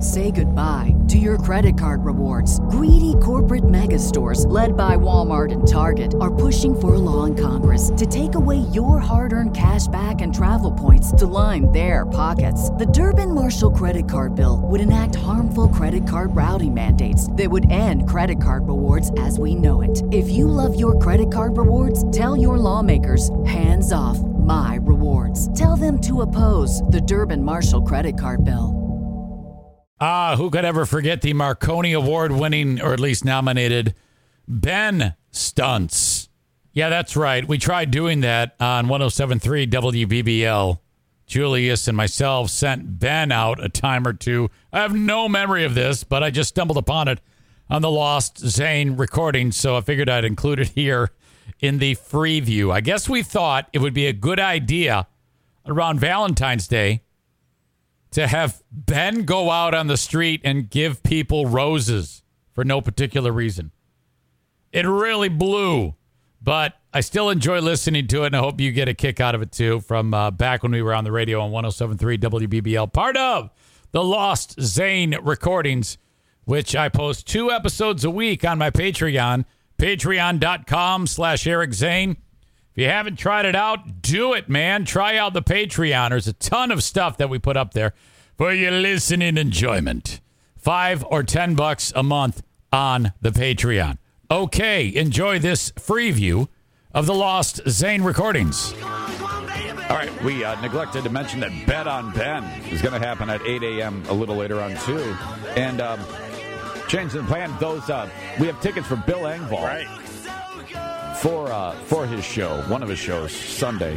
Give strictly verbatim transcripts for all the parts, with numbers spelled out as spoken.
Say goodbye to your credit card rewards. Greedy corporate mega stores, led by Walmart and Target, are pushing for a law in Congress to take away your hard-earned cash back and travel points to line their pockets. The Durbin-Marshall credit card bill would enact harmful credit card routing mandates that would end credit card rewards as we know it. If you love your credit card rewards, tell your lawmakers, hands off my rewards. Tell them to oppose the Durbin-Marshall credit card bill. Ah, who could ever forget the Marconi Award-winning, or at least nominated, Ben Stunts? Yeah, that's right. We tried doing that on one oh seven point three W B B L. Julius and myself sent Ben out a time or two. I have no memory of this, but I just stumbled upon it on the Lost Zane recording, so I figured I'd include it here in the free view. I guess we thought it would be a good idea around Valentine's Day to have Ben go out on the street and give people roses for no particular reason. It really blew, but I still enjoy listening to it, and I hope you get a kick out of it, too, from uh, back when we were on the radio on one oh seven point three W B B L, part of the Lost Zane recordings, which I post two episodes a week on my Patreon, patreon.com slash Eric Zane. If you haven't tried it out, do it, man. Try out the Patreon. There's a ton of stuff that we put up there for your listening enjoyment. Five or ten bucks a month on the Patreon. Okay, enjoy this free view of the Lost Zane recordings. All right, we uh, neglected to mention that Bet on Ben is going to happen at eight a.m. a little later on, too. And um, changing the plan, those uh, we have tickets for Bill Engvall. Right. For, uh, for his show, one of his shows, Sunday.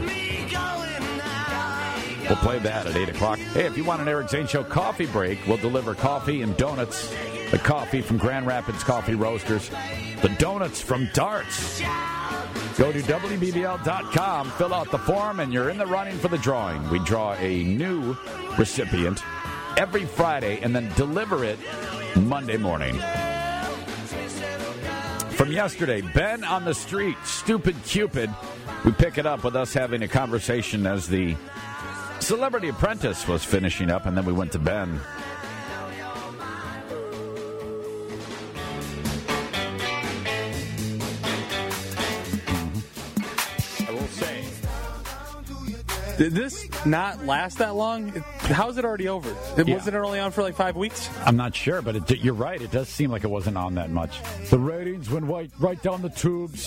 We'll play that at eight o'clock. Hey, if you want an Eric Zane Show coffee break, we'll deliver coffee and donuts. The coffee from Grand Rapids Coffee Roasters. The donuts from Darts. Go to W B B L dot com, fill out the form, and you're in the running for the drawing. We draw a new recipient every Friday and then deliver it Monday morning. From yesterday, Ben on the Street, Stupid Cupid. We pick it up with us having a conversation as the Celebrity Apprentice was finishing up, and then we went to Ben. I will say, did this not last that long? How is it already over? It, Yeah. Wasn't it only on for like five weeks? I'm not sure, but it, you're right. It does seem like it wasn't on that much. The ratings went right, right down the tubes.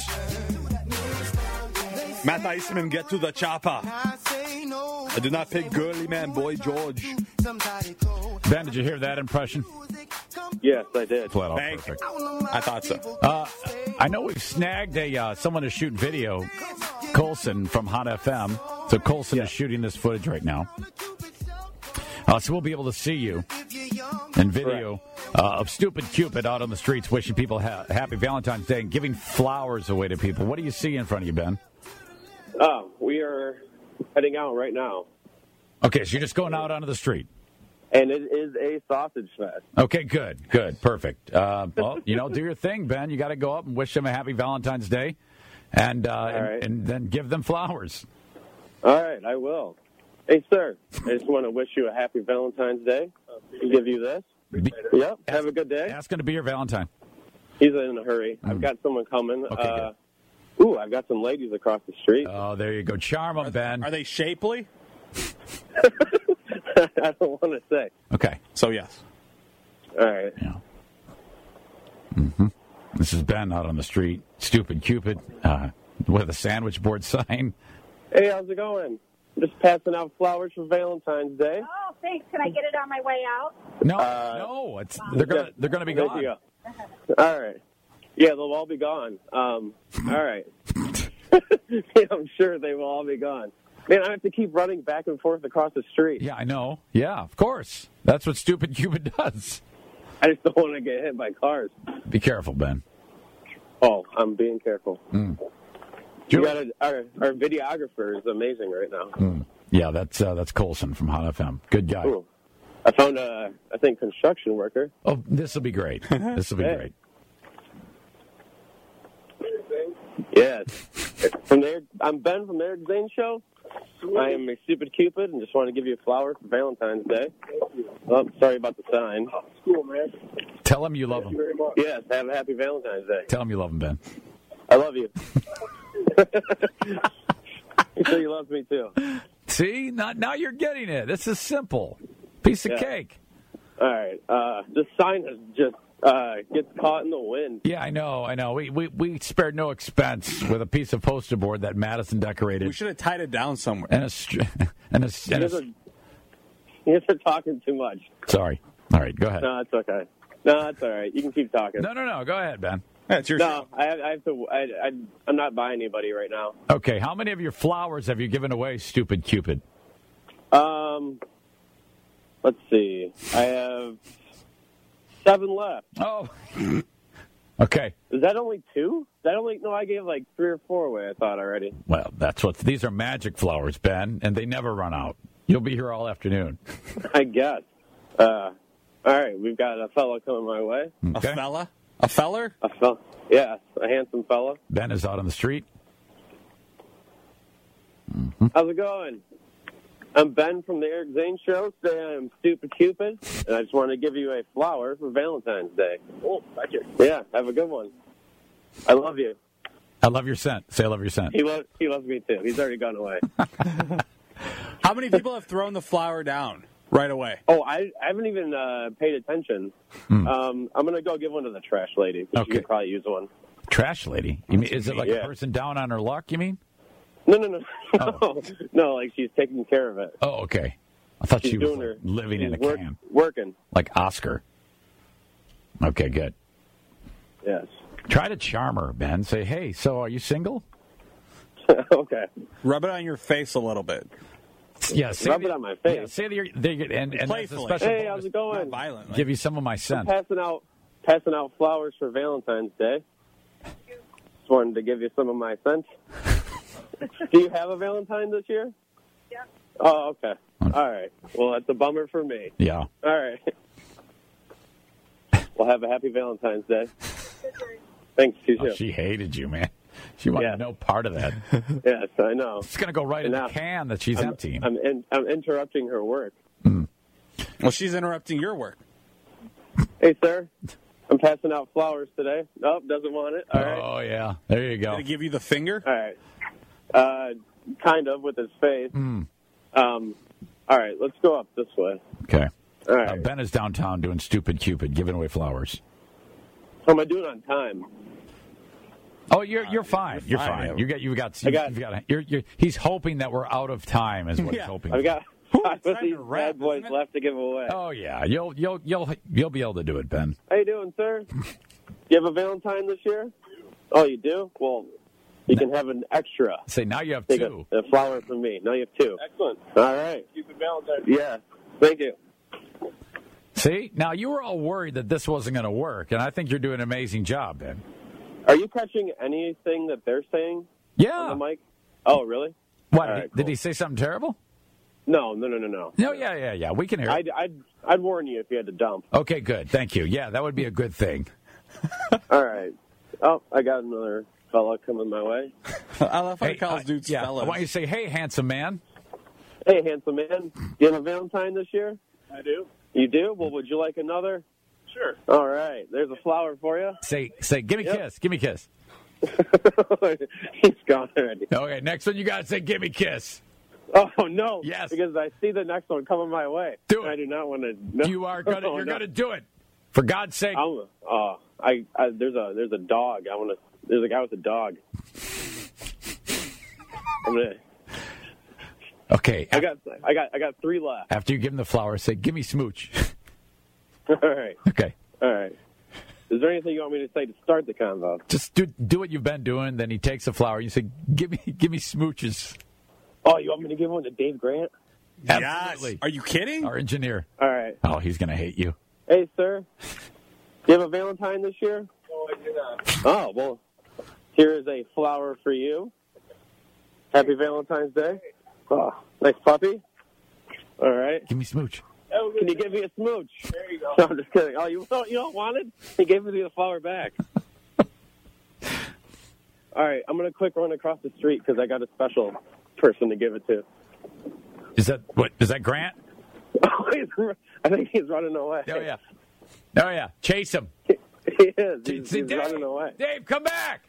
Matt Iseman, get to the chopper. I did not pick girly man boy George. Ben, did you hear that impression? Yes, I did. Flat out Thank perfect. I thought so. Uh, I know we've snagged a uh, someone to shoot video, Colson from Hot F M. So Colson Yeah. is shooting this footage right now. Uh, so we'll be able to see you in video uh, of Stupid Cupid out on the streets wishing people ha- happy Valentine's Day and giving flowers away to people. What do you see in front of you, Ben? Oh, we are heading out right now. Okay, so you're just going out onto the street. And it is a sausage fest. Okay, good, good, perfect. Uh, well, you know, do your thing, Ben. You got to go up and wish them a happy Valentine's Day, and uh, and, right. and then give them flowers. All right, I will. Hey, sir, I just want to wish you a happy Valentine's Day. I'll give you this. Be- Yep, have a good day. Asking to be your Valentine. He's in a hurry. I've got someone coming. Okay, uh, ooh, I've got some ladies across the street. Oh, there you go. Charm them, Ben. Are they shapely? I don't want to say. Okay. So, yes. All right. Yeah. Mm-hmm. This is Ben out on the street. Stupid Cupid uh, with a sandwich board sign. Hey, how's it going? Just passing out flowers for Valentine's Day. Oh, thanks. Can I get it on my way out? No, Uh, no, it's they're gonna they're gonna be There gone. you go. All right. Yeah, they'll all be gone. Um, all right. Yeah, I'm sure they will all be gone. Man, I have to keep running back and forth across the street. Yeah, I know. Yeah, of course. That's what Stupid Cupid does. I just don't want to get hit by cars. Be careful, Ben. Oh, I'm being careful. Mm. You got a, our, our videographer is amazing right now. Mm. Yeah, that's uh, that's Colson from Hot F M. Good guy. Ooh. I found a, I think, construction worker. Oh, this will be great. This will be Hey. great. Yeah. From there, I'm Ben from the Eric Zane Show. I am a stupid Cupid and just want to give you a flower for Valentine's Day. Oh, sorry about the sign. Oh, it's cool, man. Tell him you love him. Yes, have a happy Valentine's Day. Tell him you love him, Ben. I love you. He said he loves me, too. See? Now, now you're getting it. This is simple. Piece of Yeah. cake. All right. Uh, this sign is just uh, gets caught in the wind. Yeah, I know, I know. We, we we spared no expense with a piece of poster board that Madison decorated. We should have tied it down somewhere. And a, str- and a, You and guys, a are, you guys are talking too much. Sorry. All right, go ahead. No, it's okay. No, it's all right. You can keep talking. No, no, no. Go ahead, Ben. That's your No, show. I have, I have to. I, I, I'm not buying anybody right now. Okay, how many of your flowers have you given away, stupid Cupid? Um, let's see. I have seven left. Oh. Okay. Is that only two? Is that only no? I gave like three or four away. I thought already. Well, that's what these are magic flowers, Ben, and they never run out. You'll be here all afternoon. I guess. Uh, all right. We've got a fellow coming my way. Okay. A fella? A feller? A fella. Yeah, a handsome fella. Ben is out on the street. How's it going? I'm Ben from the Eric Zane Show. Say I'm Stupid Cupid, and I just want to give you a flower for Valentine's Day. Oh, thank you. Yeah, have a good one. I love you. I love your scent. Say I love your scent. He loves he loves me too. He's already gone away. How many people have thrown the flower down right away? Oh, I, I haven't even uh, paid attention. Hmm. Um, I'm gonna go give one to the trash lady. 'Cause Okay. She could probably use one. Trash lady. You mean is it like Yeah. a person down on her luck, you mean? No, no, no, Oh. no, no. Like she's taking care of it. Oh, okay. I thought She's she was doing like, her living in a she's work- can. working. Like Oscar. Okay, good. Yes. Try to charm her, Ben. Say, hey, so are you single? Okay. Rub it on your face a little bit. Yeah, say Rub that- it on my face. Yeah, say that you're, they, and, and as a Playfully. special Hey, bonus, how's it Not going? violently. give you some of my scent. Passing out, passing out flowers for Valentine's Day. Just wanted to give you some of my scent. Do you have a Valentine this year? Yeah. Oh, okay. All right. Well, that's a bummer for me. Yeah. All right. Well, have a happy Valentine's Day. Thanks, you Oh, too. she hated you, man. She wanted Yeah. no part of that. Yes, I know. It's going to go right in the Enough. can that she's I'm, emptying. I'm, in, I'm interrupting her work. Well, she's interrupting your work. Hey, sir. I'm passing out flowers today. Nope, doesn't want it. All right. Oh, yeah. There you go. Did he give you the finger? All right. Uh, kind of with his face. Mm. Um, all right, let's go up this way. Okay. All Uh, right. Ben is downtown doing Stupid Cupid, giving away flowers. How am I doing on time? Oh, you're you're fine. You're fine, fine. yeah. You got you got. I got- You've got. You're, you're, he's hoping that we're out of time, is what he's Yeah. hoping. I've got five time of these to wrap, bad boys isn't it? left to give away. Oh yeah, you'll you'll you'll you'll be able to do it, Ben. How you doing, sir? You have a Valentine this year? Oh, you do? Well, you can have an extra. Say now you have Take two. a, a flower from me. Now you have two. Excellent. All right. Keep it Valentine. Yeah. Thank you. See, now you were all worried that this wasn't going to work, and I think you're doing an amazing job, Ben. Are you catching anything that they're saying Yeah. on the mic? Oh, really? What All did, right, did cool. he say something terrible? No, no, no, no, no. No, yeah, yeah, yeah. We can hear it. I'd, I'd, I'd warn you if you had to dump. Okay, good. Thank you. Yeah, that would be a good thing. All right. Oh, I got another fella coming my way. I love how he calls uh, dudes yeah, fellas. I want you to say, "Hey, handsome man." Hey, handsome man. You have a Valentine this year? I do. You do? Well, would you like another? Sure. All right. There's a flower for you. Say, say, give me a Yep. kiss. Give me a kiss. He's gone already. Okay, next one you got to say, give me a kiss. Oh, no. Yes. Because I see the next one coming my way. Do it. I do not want to. No. You are gonna, Oh, you're no. gonna do it. For God's sake. I'm, uh, I, I, there's a, there's a dog. I want to. There's a guy with a dog. I'm gonna. Okay. I got, I got, I got three left. After you give him the flower, say, give me smooch. All right. Okay. All right. Is there anything you want me to say to start the convo? Just do do what you've been doing. Then he takes the flower. You say, give me give me smooches. Oh, you want me to give one to Dave Grant? Absolutely. Yes. Are you kidding? Our engineer. All right. Oh, he's gonna hate you. Hey, sir. Do you have a Valentine this year? No, I do not. Oh, well, here is a flower for you. Happy Valentine's Day. Oh, nice puppy. All right. Give me smooch. Can you give me a smooch? There you go. No, I'm just kidding. Oh, you don't, you don't want it? He gave me the flower back. All right, I'm going to quick run across the street because I got a special person to give it to. Is that what? Is that Grant? Oh, he's, I think he's running away. Oh yeah. Oh yeah. Chase him. He is. He's, See, he's Dave, running away. Dave, come back.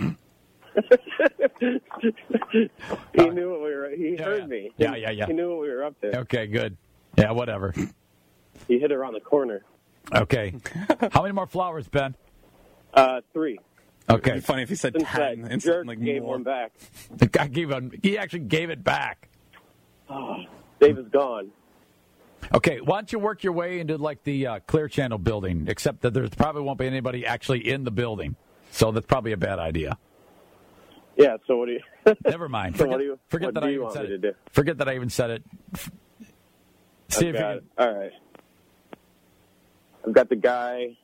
He knew what we were. He Yeah, heard yeah. me. Yeah, yeah, yeah. He knew what we were up to. Okay, good. Yeah, whatever. He hit around the corner. Okay. How many more flowers, Ben? Uh, three. It'd Okay. be funny if he said Since ten that and jerk something like gave more. one back. The guy gave him, he actually gave it back. Oh, Dave is gone. Okay, why don't you work your way into like the uh, Clear Channel building, except that there probably won't be anybody actually in the building. So that's probably a bad idea. Yeah. So what do you? Never mind. So Forget, what do you? forget what that do I you even want said me it. to do? Forget that I even said it. See I've if you got can. it. All right. I've got the guy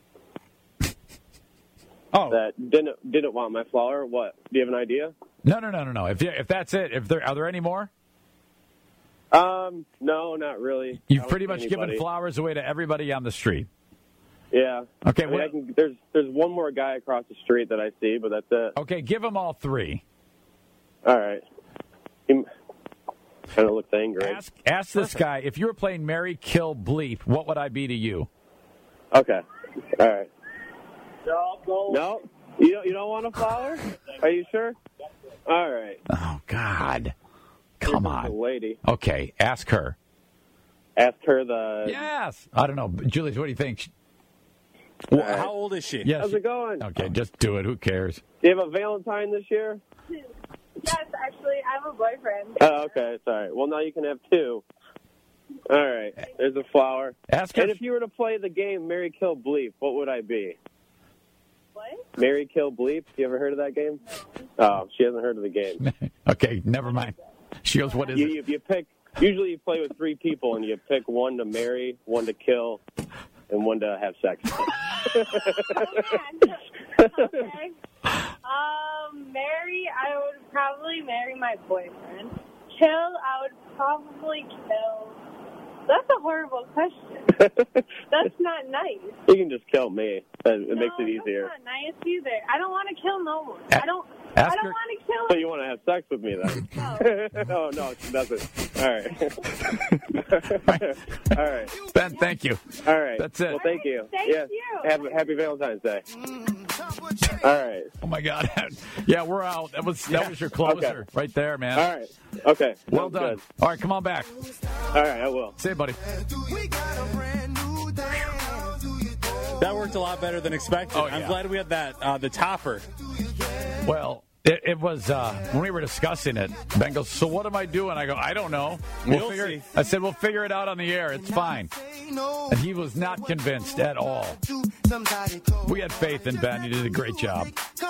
Oh, that didn't didn't want my flower. What? Do you have an idea? No, no, no, no, no. If you, if that's it, if there are there any more? Um, no, not really. I You've don't pretty see much anybody. given flowers away to everybody on the street. Yeah. Okay, I mean, what- I can, there's there's one more guy across the street that I see, but that's it. Okay, give them all three. All right. He kind of looks angry. Ask ask this guy, if you were playing Mary Kill Bleep, what would I be to you? Okay. All right. No, you don't. You don't want a flower? Are you sure? All right. Oh, God. Come The on. lady. Okay, ask her. Ask her the. Yes. I don't know. Julius, what do you think? well, All right. how old is she? Yes. How's it going? Okay, just do it. Who cares? Do you have a Valentine this year? Yes, actually, I have a boyfriend. Oh, okay. Sorry. Well, now you can have two. All right. There's a flower. Ask her. And if you were to play the game Mary Kill Bleep, what would I be? What? Mary Kill Bleep? You ever heard of that game? Oh, she hasn't heard of the game. Okay, never mind. She goes, what is You, it? you, you pick. Usually, you play with three people, and you pick one to marry, one to kill, and one to have sex. Okay. Um, marry, I would probably marry my boyfriend. Kill, I would probably kill. That's a horrible question. That's not nice. You can just kill me. It, it no, makes it easier. That's not nice either. I don't want to kill no one. A- I don't. ask I don't her- want to kill. So you want to have sex with me then? Oh, no, she doesn't. All right. All right. Ben, thank you. All right. That's it. Well, thank you. Thank yes. you. Have, happy Valentine's Day. All right. Oh, my God. Yeah, we're out. That was that was your closer Okay. right there, man. All right. Okay. Well Sounds done. good. All right, come on back. All right, I will. See you, buddy. That worked a lot better than expected. Oh, I'm yeah. glad we had that, uh, the topper. Well, it, it was uh, when we were discussing it. Ben goes, "So what am I doing?" I go, "I don't know. We'll You'll figure." see. I said, "We'll figure it out on the air. It's fine." And he was not convinced at all. We had faith in Ben. He did a great job.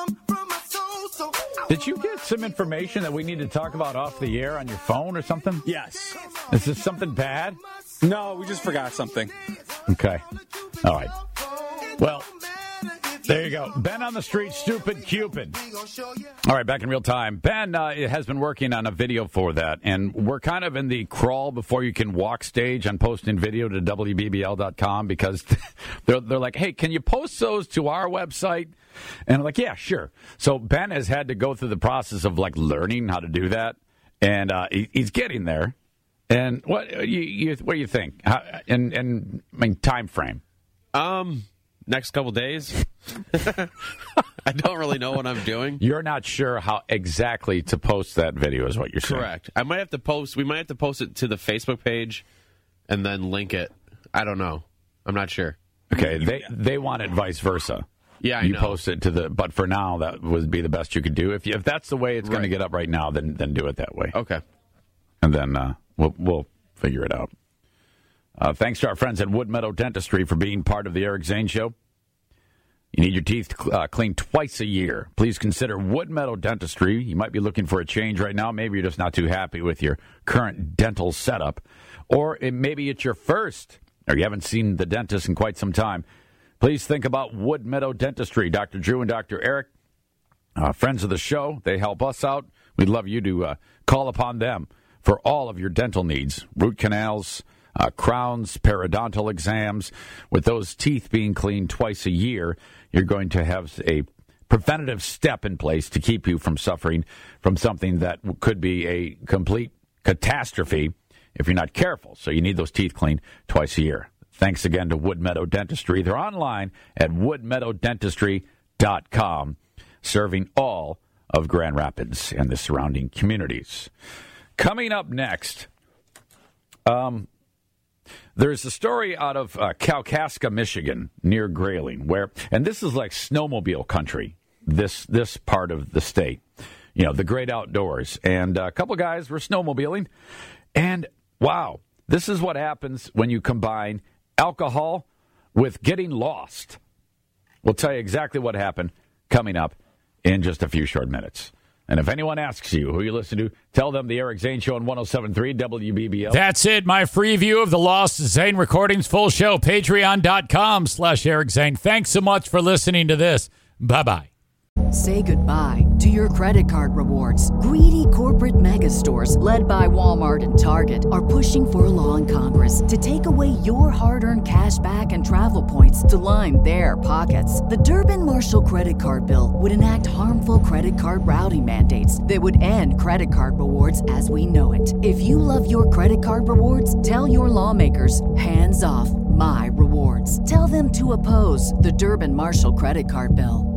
Did you get some information that we need to talk about off the air on your phone or something? Yes. Is this something bad? No, we just forgot something. Okay. All right. Well, there you go. Ben on the street, stupid Cupid. All right, back in real time. Ben uh, has been working on a video for that, and we're kind of in the crawl before you can walk stage on posting video to W B B L dot com because they're, they're like, hey, can you post those to our website? And I'm like, yeah, sure. So Ben has had to go through the process of like learning how to do that, and uh, he, he's getting there. And what you, you what do you think? How, and and I mean time frame. Um, next couple days. I don't really know what I'm doing. You're not sure how exactly to post that video, is what you're saying. Correct. I might have to post. We might have to post it to the Facebook page, and then link it. I don't know. I'm not sure. Okay, they they want it vice versa. Yeah, I you know. post it to the. But for now, that would be the best you could do. If you, if that's the way it's going to Right. get up right now, then then do it that way. Okay. And then uh, we'll we'll figure it out. Uh, thanks to our friends at Wood Meadow Dentistry for being part of the Eric Zane Show. You need your teeth uh, cleaned twice a year. Please consider Wood Meadow Dentistry. You might be looking for a change right now. Maybe you're just not too happy with your current dental setup. Or it, maybe it's your first, or you haven't seen the dentist in quite some time. Please think about Wood Meadow Dentistry. Doctor Drew and Doctor Eric, uh, friends of the show. They help us out. We'd love you to uh, call upon them for all of your dental needs. Root canals, uh, crowns, periodontal exams. With those teeth being cleaned twice a year, you're going to have a preventative step in place to keep you from suffering from something that could be a complete catastrophe if you're not careful. So you need those teeth cleaned twice a year. Thanks again to Wood Meadow Dentistry. They're online at wood meadow dentistry dot com, serving all of Grand Rapids and the surrounding communities. Coming up next, um, there's a story out of uh, Kalkaska, Michigan, near Grayling, where, and this is like snowmobile country, this this part of the state, you know, the great outdoors. And a couple guys were snowmobiling, and wow, this is what happens when you combine alcohol with getting lost. We'll tell you exactly what happened coming up in just a few short minutes. And if anyone asks you who you listen to, tell them the Eric Zane Show on one oh seven point three W B B L. That's it. My free view of the Lost Zane Recordings full show, patreon.com slash Eric Zane. Thanks so much for listening to this. Bye-bye. Say goodbye to your credit card rewards. Greedy corporate mega stores, led by Walmart and Target, are pushing for a law in Congress to take away your hard-earned cash back and travel points to line their pockets. The Durbin-Marshall credit card bill would enact harmful credit card routing mandates that would end credit card rewards as we know it. If you love your credit card rewards, tell your lawmakers, hands off my rewards. Tell them to oppose the Durbin-Marshall credit card bill.